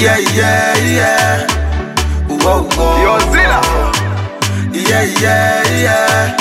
Yeah, yeah, yeah. Whoa, whoa. Yo, Zilla. Yeah, yeah, yeah.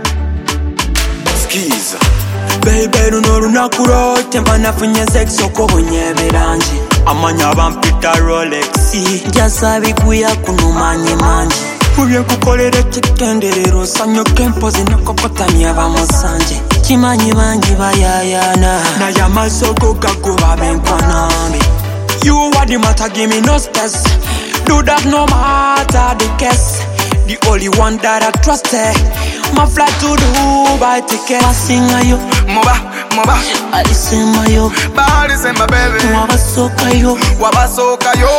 Skis. Baby luno lunaku lwote mba nafunye sex okobonye ebirangi amanya bampita Rolex njasa biguya kuno manyi mangi mubye kukolera ekitenderero nsanyuka empozi nekokotamya bamusanje kimanyi bangi bayayana naye amaaso go gagoba benkwanambi. You are the matter, give me no stress. Do that no matter the case. The only one that I trusted. My flight to Dubai ticket. Masinga yo, Moba. alisema yo, Body say my baby. wabasoka yo, Wabasoka yo.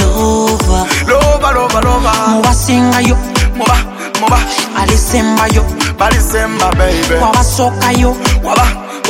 Lova. Mwasinga yo, Moba. alisema yo, Body say my baby. wabasoka yo, Waba.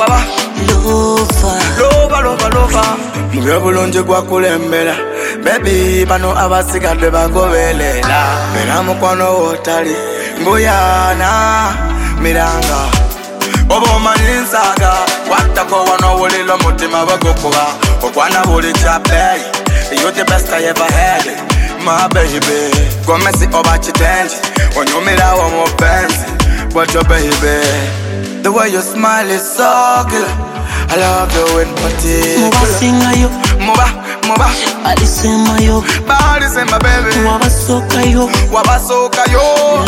Lova. Mubye bulungi gwakulembera. Baby bano abasigadde bagobelela. Era mukwano wotali mbuyana miranga. Oba omanyi nsaga wattako wano wulira omutima bagukuba okwana buli kyabeeyi. You're the best I ever had, my baby. Gomesi oba kitengi onyumira wo mu pensi but your baby. The way you smile is so good. I love you in particular. mwasinga yo, Moba. alisema yo, Body say my baby. wabasoka yo, Wabasoka yo.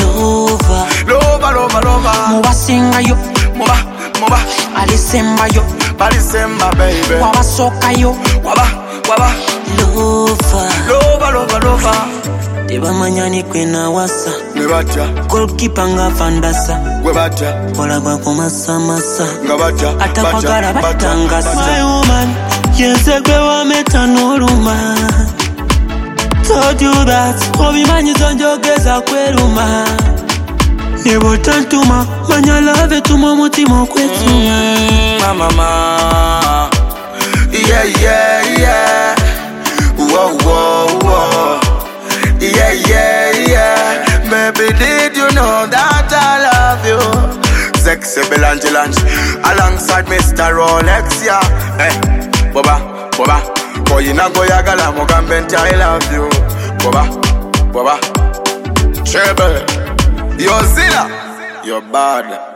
Lova. mwasinga yo, Moba. alisema yo, Body say my baby. wabasoka yo, Waba. Lova. tebamanya ni kwena wasa Ne batya. golkipa nga fandasa Gwe batya. kola gwako masamasa Nga batya. atakwagala batangasa. batya. My woman yenze gwe wameta n'oluma told you that obimanyizo njogeza kweruma ne bwotantuma manya love etuma omutima okwetuma. Mama. Yeah. Whoa. Yeah. Baby, did you know that I love you? Sexy Belange alongside Mr. Rolex, yeah. Hey, Boba. Boy, go yagala mugambe nti I love you. Boba. Treble. Yo, Zilla. You're bad.